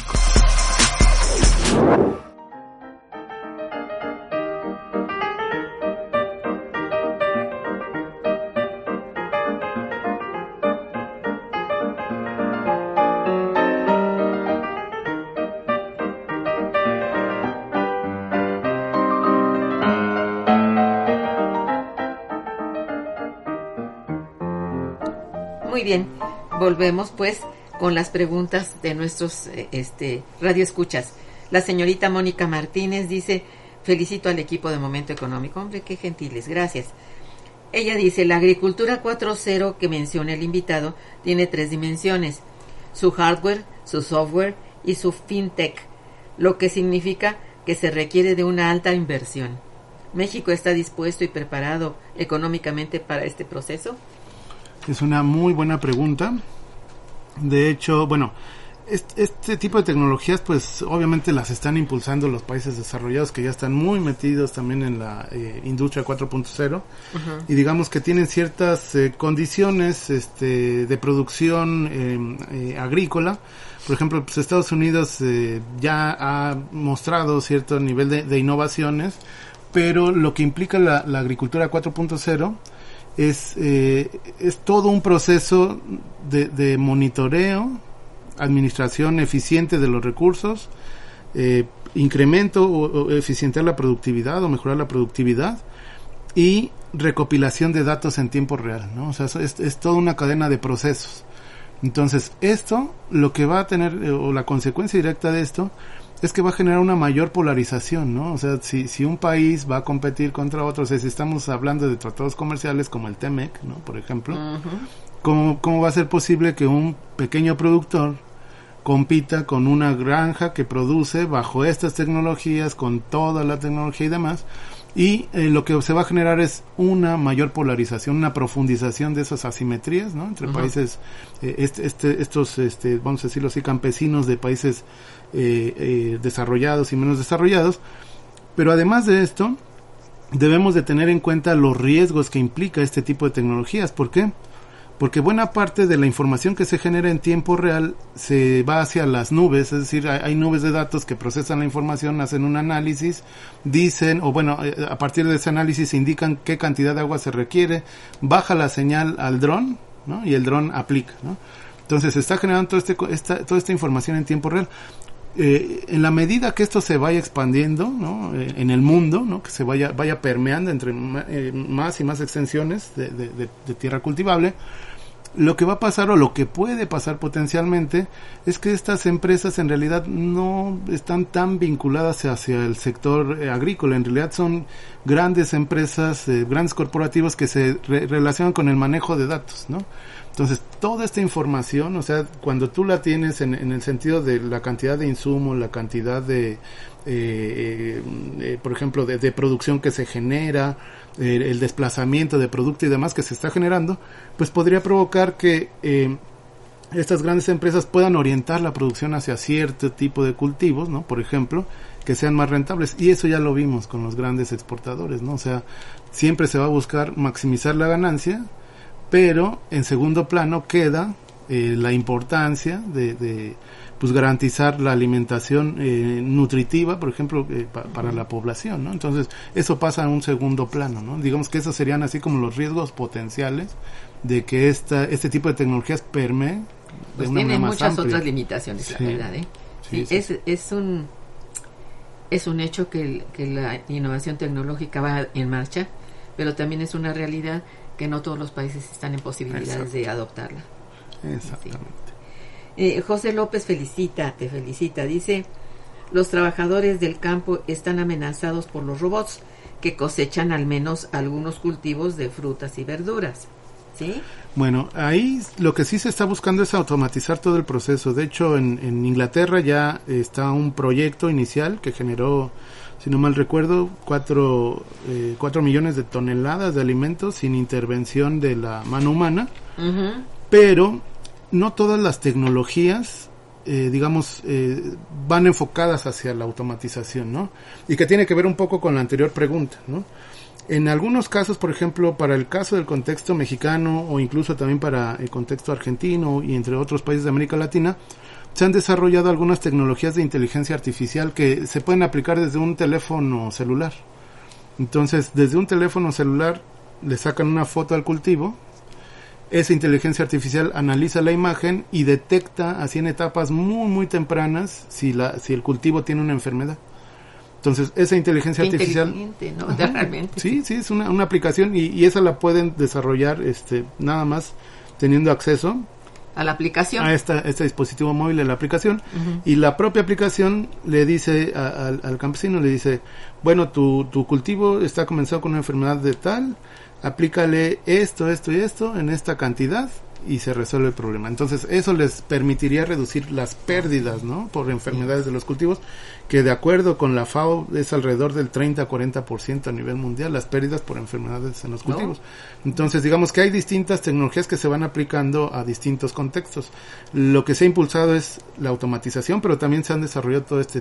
Muy bien, volvemos pues con las preguntas de nuestros radioescuchas. La señorita Mónica Martínez dice: felicito al equipo de Momento Económico. Hombre, qué gentiles, gracias. Ella dice: la agricultura 4.0 que menciona el invitado tiene 3 dimensiones: su hardware, su software y su fintech, lo que significa que se requiere de una alta inversión. ¿México está dispuesto y preparado económicamente para este proceso? Es una muy buena pregunta. De hecho, bueno, este tipo de tecnologías pues obviamente las están impulsando los países desarrollados, que ya están muy metidos también en la industria 4.0 y digamos que tienen ciertas condiciones de producción agrícola. Por ejemplo, pues Estados Unidos ya ha mostrado cierto nivel de innovaciones, pero lo que implica la agricultura 4.0 es todo un proceso de monitoreo, administración eficiente de los recursos, incremento o eficientar la productividad o mejorar la productividad y recopilación de datos en tiempo real, ¿no? O sea, es toda una cadena de procesos. Entonces, esto lo que va a tener, o la consecuencia directa de esto, es que va a generar una mayor polarización, ¿no? O sea, si un país va a competir contra otro, o sea, si estamos hablando de tratados comerciales como el TEMEC, ¿no? Por ejemplo, ¿cómo va a ser posible que un pequeño productor compita con una granja que produce bajo estas tecnologías, con toda la tecnología y demás? y lo que se va a generar es una mayor polarización, una profundización de esas asimetrías, ¿no? Entre países, estos, vamos a decirlo así, campesinos de países desarrollados y menos desarrollados. Pero además de esto, debemos de tener en cuenta los riesgos que implica este tipo de tecnologías. ¿Por qué? Porque buena parte de la información que se genera en tiempo real se va hacia las nubes, es decir, hay nubes de datos que procesan la información, hacen un análisis, dicen, o bueno, a partir de ese análisis indican qué cantidad de agua se requiere, baja la señal al dron, ¿no? Y el dron aplica, ¿no? Entonces se está generando toda esta información en tiempo real. En la medida que esto se vaya expandiendo, ¿no? En el mundo, ¿no? Que se vaya permeando entre más y más extensiones de tierra cultivable, lo que va a pasar o lo que puede pasar potencialmente es que estas empresas en realidad no están tan vinculadas hacia el sector agrícola. En realidad son grandes empresas, grandes corporativos que se relacionan con el manejo de datos, ¿no? Entonces, toda esta información, o sea, cuando tú la tienes en el sentido de la cantidad de insumos, la cantidad de, por ejemplo, de producción que se genera, el desplazamiento de producto y demás que se está generando, pues podría provocar que estas grandes empresas puedan orientar la producción hacia cierto tipo de cultivos, ¿no? Por ejemplo, que sean más rentables. Y eso ya lo vimos con los grandes exportadores, ¿no? O sea, siempre se va a buscar maximizar la ganancia, pero en segundo plano queda la importancia de pues garantizar la alimentación nutritiva, por ejemplo, para la población, ¿no? Entonces, eso pasa a un segundo plano, ¿no? Digamos que esos serían así como los riesgos potenciales de que este tipo de tecnologías permee de una manera más amplia. Tiene muchas otras limitaciones, la verdad, ¿eh? Sí. Es un hecho que la innovación tecnológica va en marcha, pero también es una realidad que no todos los países están en posibilidades de adoptarla. Exactamente. Sí. José López te felicita, dice: los trabajadores del campo están amenazados por los robots que cosechan al menos algunos cultivos de frutas y verduras. ¿Sí? Bueno, ahí lo que sí se está buscando es automatizar todo el proceso. De hecho, en Inglaterra ya está un proyecto inicial que generó, si no mal recuerdo, 4 millones de toneladas de alimentos sin intervención de la mano humana. Uh-huh. Pero no todas las tecnologías, van enfocadas hacia la automatización, ¿no? Y que tiene que ver un poco con la anterior pregunta, ¿no? En algunos casos, por ejemplo, para el caso del contexto mexicano o incluso también para el contexto argentino y entre otros países de América Latina, se han desarrollado algunas tecnologías de inteligencia artificial que se pueden aplicar desde un teléfono celular. Entonces, desde un teléfono celular le sacan una foto al cultivo, esa inteligencia artificial analiza la imagen y detecta así en etapas muy muy tempranas si el cultivo tiene una enfermedad. Entonces, esa inteligencia artificial, ¿no? Realmente. Sí, es una aplicación y esa la pueden desarrollar nada más teniendo acceso a la aplicación, a este dispositivo móvil de la aplicación. Uh-huh. Y la propia aplicación le dice al campesino, le dice, bueno, tu cultivo está comenzado con una enfermedad de tal, aplícale esto y esto en esta cantidad y se resuelve el problema. Entonces, eso les permitiría reducir las pérdidas, ¿no? Por enfermedades de los cultivos, que de acuerdo con la FAO es alrededor del 30-40% a nivel mundial, las pérdidas por enfermedades en los cultivos. Entonces, digamos que hay distintas tecnologías que se van aplicando a distintos contextos. Lo que se ha impulsado es la automatización, pero también se han desarrollado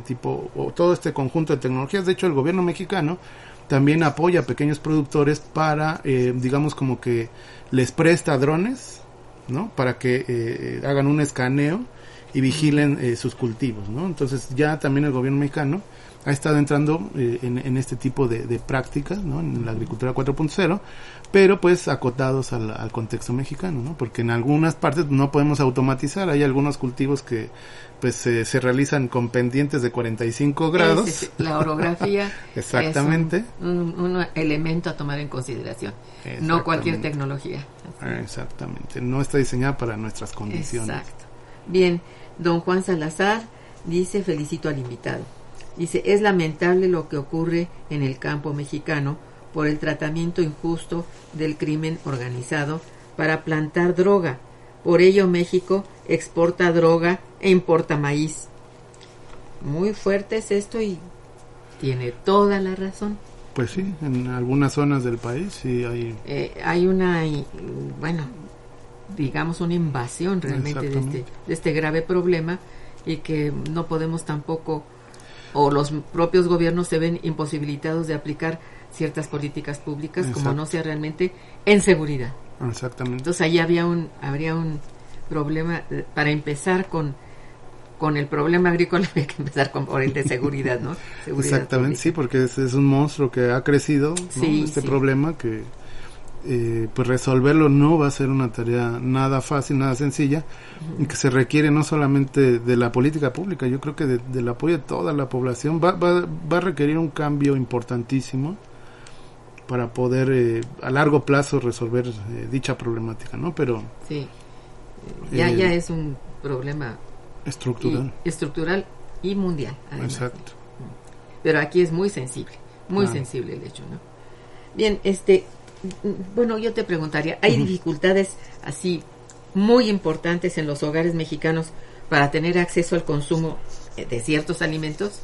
todo este conjunto de tecnologías. De hecho, el gobierno mexicano también apoya a pequeños productores para, digamos, como que les presta drones, ¿no? Para que hagan un escaneo y vigilen sus cultivos, ¿no? Entonces ya también el gobierno mexicano ha estado entrando en este tipo de prácticas, ¿no? En la agricultura 4.0, pero pues acotados al contexto mexicano, ¿no? Porque en algunas partes no podemos automatizar, hay algunos cultivos que pues se realizan con pendientes de 45 grados. La orografía exactamente. Es un elemento a tomar en consideración, no cualquier tecnología. Exactamente, no está diseñada para nuestras condiciones. Exacto. Bien, don Juan Salazar dice: felicito al invitado. Dice: es lamentable lo que ocurre en el campo mexicano por el tratamiento injusto del crimen organizado para plantar droga. Por ello México exporta droga e importa maíz. Muy fuerte es esto y tiene toda la razón. Pues sí, en algunas zonas del país sí hay... Hay una, bueno, digamos una invasión realmente de este grave problema, y que no podemos tampoco, o los propios gobiernos se ven imposibilitados de aplicar ciertas políticas públicas. Exacto. Como no sea realmente en seguridad. Exactamente. Entonces ahí habría un problema. Para empezar con el problema agrícola hay que empezar por el de seguridad, ¿no? Seguridad exactamente, pública. Sí, porque es un monstruo que ha crecido, ¿no? Sí, problema que pues resolverlo no va a ser una tarea nada fácil, nada sencilla, y que se requiere no solamente de la política pública, yo creo que del apoyo de toda la población. Va a requerir un cambio importantísimo para poder a largo plazo resolver dicha problemática, ¿no? Pero sí, ya es un problema estructural y mundial, además. Exacto. Pero aquí es muy sensible el hecho, ¿no? Bien, bueno, yo te preguntaría, ¿hay dificultades así muy importantes en los hogares mexicanos para tener acceso al consumo de ciertos alimentos?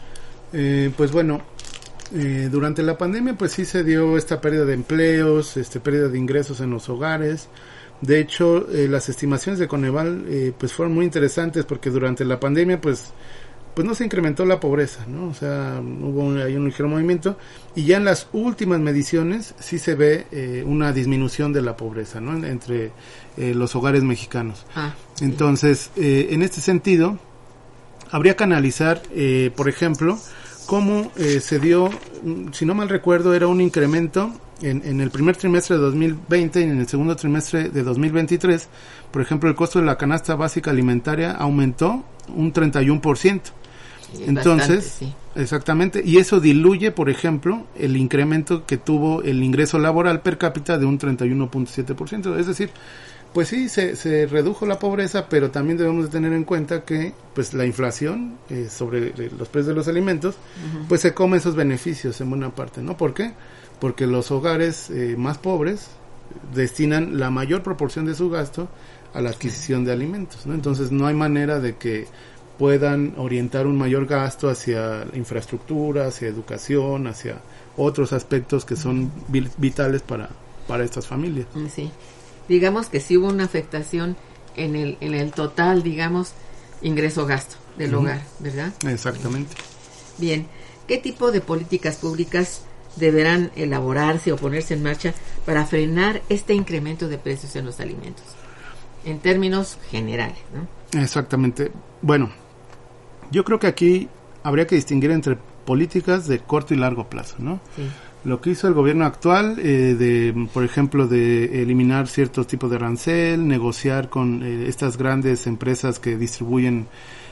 Pues bueno, durante la pandemia pues sí se dio esta pérdida de empleos, pérdida de ingresos en los hogares. De hecho, las estimaciones de Coneval pues fueron muy interesantes, porque durante la pandemia pues no se incrementó la pobreza, ¿no? O sea, hubo ahí un ligero movimiento, y ya en las últimas mediciones sí se ve una disminución de la pobreza, ¿no? Entre los hogares mexicanos. Sí. Entonces, en este sentido, habría que analizar, por ejemplo, cómo se dio, si no mal recuerdo, era un incremento en el primer trimestre de 2020 y en el segundo trimestre de 2023. Por ejemplo, el costo de la canasta básica alimentaria aumentó un 31%. Entonces, bastante, sí. Exactamente, y eso diluye, por ejemplo, el incremento que tuvo el ingreso laboral per cápita de un 31.7%. Es decir, pues sí, se redujo la pobreza, pero también debemos de tener en cuenta que pues la inflación sobre los precios de los alimentos, pues se come esos beneficios en buena parte, ¿no? ¿Por qué? Porque los hogares más pobres destinan la mayor proporción de su gasto a la adquisición de alimentos, ¿no? Entonces no hay manera de que puedan orientar un mayor gasto hacia infraestructura, hacia educación, hacia otros aspectos que son vitales para estas familias. Sí, digamos que sí hubo una afectación en el total, digamos, ingreso-gasto del hogar, ¿verdad? Exactamente. Bien, ¿qué tipo de políticas públicas deberán elaborarse o ponerse en marcha para frenar este incremento de precios en los alimentos? En términos generales, ¿no? Exactamente. Bueno, yo creo que aquí habría que distinguir entre políticas de corto y largo plazo, ¿no? Sí. Lo que hizo el gobierno actual, por ejemplo, de eliminar ciertos tipos de arancel, negociar con estas grandes empresas que distribuyen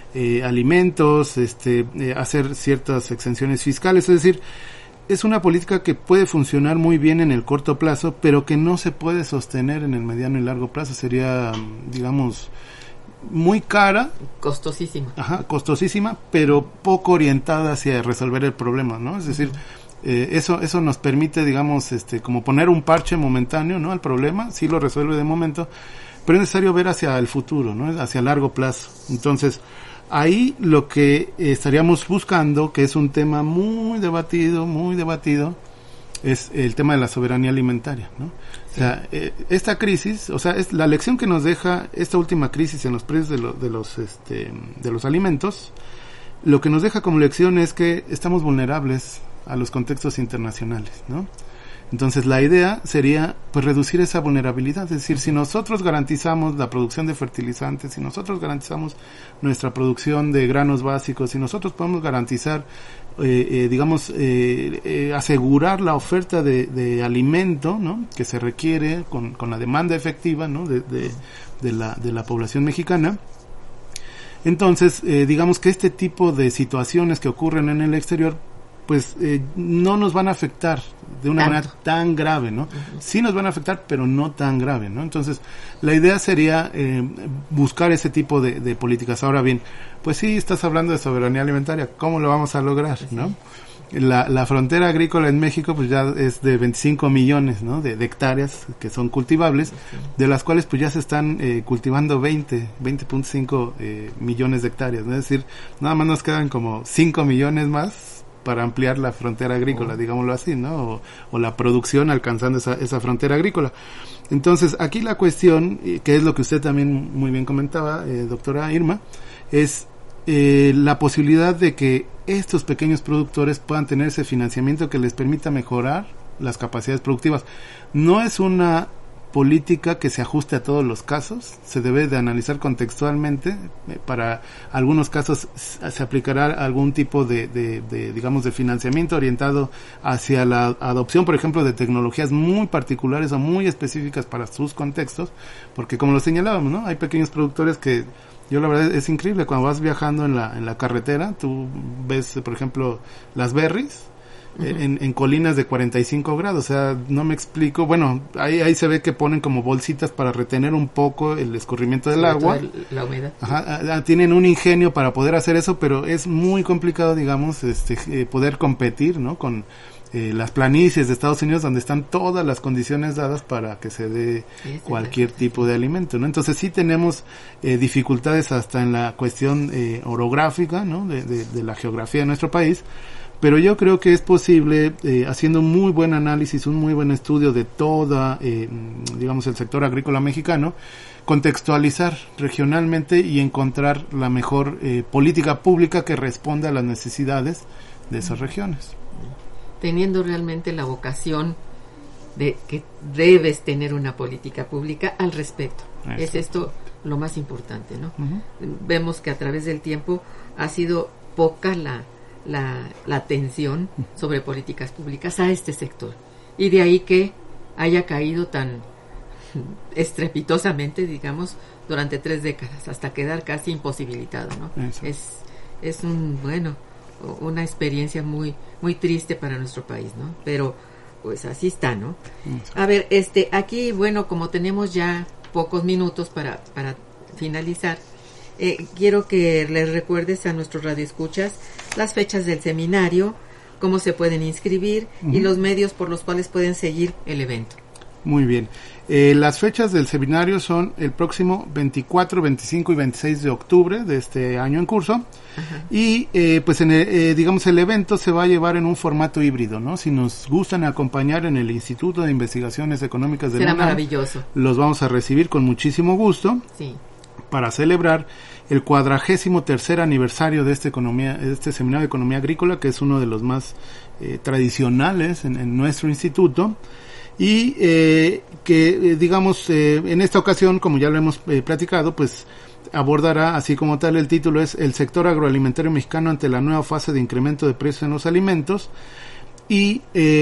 alimentos, hacer ciertas exenciones fiscales, es decir, es una política que puede funcionar muy bien en el corto plazo, pero que no se puede sostener en el mediano y largo plazo. Sería, digamos, muy cara, costosísima, pero poco orientada hacia resolver el problema, ¿no? Es decir, eso nos permite, digamos, como poner un parche momentáneo, ¿no? Al problema, sí lo resuelve de momento, pero es necesario ver hacia el futuro, ¿no? Hacia largo plazo. Entonces, ahí lo que estaríamos buscando, que es un tema muy debatido, es el tema de la soberanía alimentaria, ¿no? O sea, esta crisis, o sea, es la lección que nos deja esta última crisis en los precios de los alimentos. Lo que nos deja como lección es que estamos vulnerables a los contextos internacionales, ¿no? Entonces la idea sería pues reducir esa vulnerabilidad, es decir, si nosotros garantizamos la producción de fertilizantes, si nosotros garantizamos nuestra producción de granos básicos, si nosotros podemos garantizar asegurar la oferta de alimento, ¿no? Que se requiere con la demanda efectiva, ¿no? de la población mexicana. Entonces, digamos que este tipo de situaciones que ocurren en el exterior, pues no nos van a afectar de una manera tan grave, ¿no? Sí nos van a afectar, pero no tan grave, ¿no? Entonces, la idea sería buscar ese tipo de políticas. Ahora bien, pues sí, estás hablando de soberanía alimentaria, ¿cómo lo vamos a lograr, no? La frontera agrícola en México pues ya es de 25 millones, ¿no? de hectáreas que son cultivables, de las cuales pues ya se están cultivando 20.5 millones de hectáreas, ¿no? Es decir, nada más nos quedan como 5 millones más para ampliar la frontera agrícola, digámoslo así, ¿no? O la producción alcanzando esa frontera agrícola. Entonces, aquí la cuestión, que es lo que usted también muy bien comentaba, doctora Irma, es la posibilidad de que estos pequeños productores puedan tener ese financiamiento que les permita mejorar las capacidades productivas. No es una política que se ajuste a todos los casos, se debe de analizar contextualmente. Para algunos casos se aplicará algún tipo de digamos de financiamiento orientado hacia la adopción, por ejemplo, de tecnologías muy particulares o muy específicas para sus contextos, porque como lo señalábamos, ¿no? Hay pequeños productores que yo la verdad es increíble, cuando vas viajando en la carretera, tú ves, por ejemplo, las berries, en colinas de 45 grados, o sea, no me explico. Bueno, ahí se ve que ponen como bolsitas para retener un poco el escurrimiento del agua. La humedad. Ajá, tienen un ingenio para poder hacer eso, pero es muy complicado, digamos, poder competir, ¿no? Con las planicies de Estados Unidos, donde están todas las condiciones dadas para que se dé cualquier tipo de alimento, ¿no? Entonces sí tenemos dificultades hasta en la cuestión orográfica, ¿no? De la geografía de nuestro país. Pero yo creo que es posible, haciendo un muy buen análisis, un muy buen estudio de toda, digamos, el sector agrícola mexicano, contextualizar regionalmente y encontrar la mejor política pública que responda a las necesidades de esas regiones. Teniendo realmente la vocación de que debes tener una política pública al respecto. Es esto lo más importante, ¿no? Vemos que a través del tiempo ha sido poca la atención sobre políticas públicas a este sector, y de ahí que haya caído tan estrepitosamente, digamos, durante 3 décadas, hasta quedar casi imposibilitado, ¿no? Es una experiencia muy muy triste para nuestro país, ¿no? Pero pues así está, ¿no? A ver, aquí, bueno, como tenemos ya pocos minutos para finalizar, quiero que les recuerdes a nuestros radioescuchas las fechas del seminario, cómo se pueden inscribir y los medios por los cuales pueden seguir el evento. Muy bien. Las fechas del seminario son el próximo 24, 25 y 26 de octubre de este año en curso. Ajá. Y pues digamos el evento se va a llevar en un formato híbrido, ¿no? Si nos gustan acompañar en el Instituto de Investigaciones Económicas de la UNAM, maravilloso. Los vamos a recibir con muchísimo gusto. Sí. Para celebrar el 43º aniversario de este seminario de economía agrícola, que es uno de los más tradicionales en nuestro instituto, y que digamos en esta ocasión, como ya lo hemos platicado, pues abordará, así como tal, el título es El sector agroalimentario mexicano ante la nueva fase de incremento de precios en los alimentos, y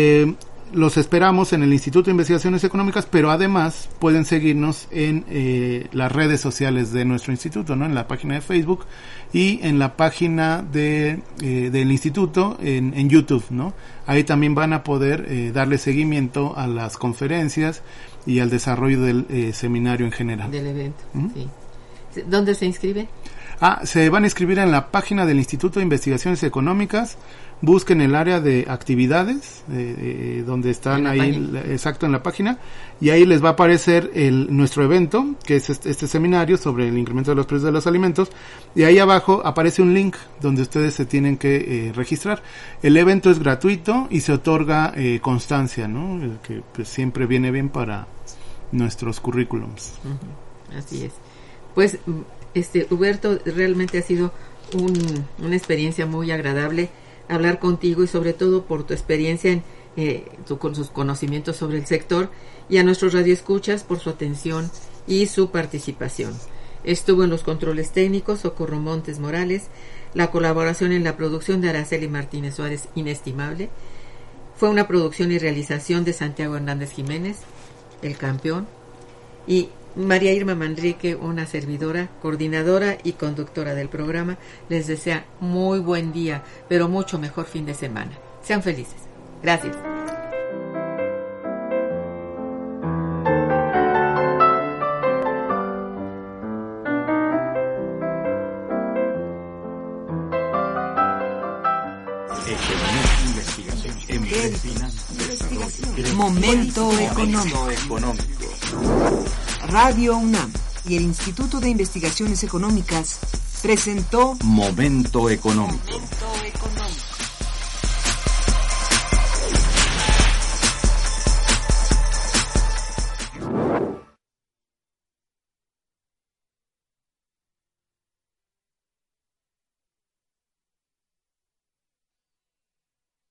los esperamos en el Instituto de Investigaciones Económicas, pero además pueden seguirnos en las redes sociales de nuestro instituto, ¿no? En la página de Facebook y en la página del instituto en YouTube, ¿no? Ahí también van a poder darle seguimiento a las conferencias y al desarrollo del seminario en general. Del evento, sí. ¿Dónde se inscribe? Se van a inscribir en la página del Instituto de Investigaciones Económicas. Busquen el área de actividades, donde están ahí, exacto, en la página, y ahí les va a aparecer nuestro evento, que es este seminario sobre el incremento de los precios de los alimentos, y ahí abajo aparece un link donde ustedes se tienen que registrar. El evento es gratuito y se otorga constancia, ¿no? Que pues siempre viene bien para nuestros currículums. Así es. Pues, Huberto, realmente ha sido una experiencia muy agradable hablar contigo, y sobre todo por tu experiencia con sus conocimientos sobre el sector, y a nuestros radioescuchas por su atención y su participación. Estuvo en los controles técnicos Socorro Montes Morales, la colaboración en la producción de Araceli Martínez Suárez, inestimable. Fue una producción y realización de Santiago Hernández Jiménez, el campeón, y María Irma Manrique, una servidora, coordinadora y conductora del programa, les desea muy buen día, pero mucho mejor fin de semana. Sean felices. Gracias. Momento económico. Radio UNAM y el Instituto de Investigaciones Económicas presentó Momento económico. Momento económico.